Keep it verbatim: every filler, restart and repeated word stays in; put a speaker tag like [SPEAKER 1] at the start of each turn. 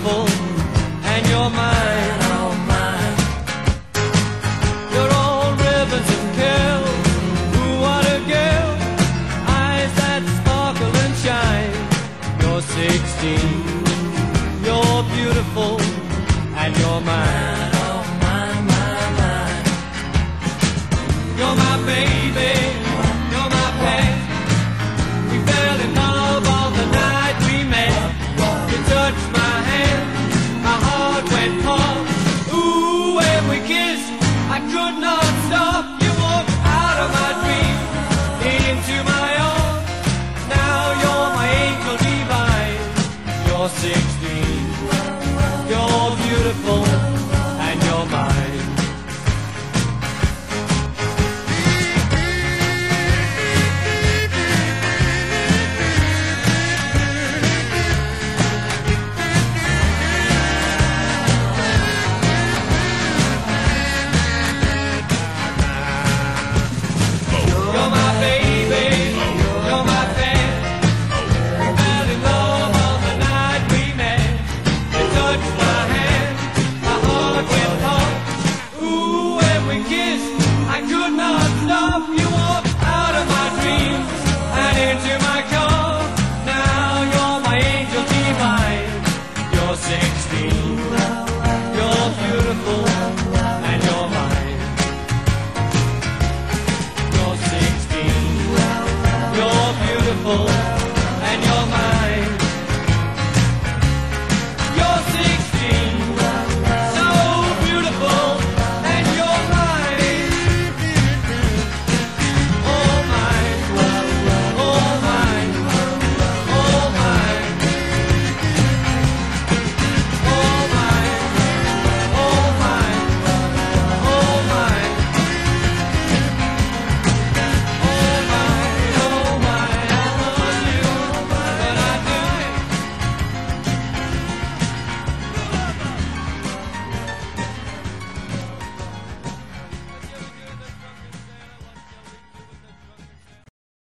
[SPEAKER 1] beautiful, and you're mine.
[SPEAKER 2] Oh, mine.
[SPEAKER 1] You're all ribbons and curls. Ooh, what a girl. Eyes that sparkle and shine. You're sixteen. You're beautiful, and you're mine.
[SPEAKER 2] Oh, mine, mine, mine.
[SPEAKER 1] You're my baby. You're my pet. We fell in love on the night we met. You touched my hand. My heart went pump. Ooh, when we kissed, I could not stop. You walked out of my dreams into my arms. Now you're my angel divine. You're sixteen. You're beautiful, and you're mine. You're my baby, you're my fan. We fell in love on the night we met. You touched my hand, my heart went pump. Ooh, when we kissed, I could not stop. You walked out of my dreams and into my car. Now you're my angel divine. You're sixteen. You're beautiful, and you're mine. You're sixteen. You're beautiful.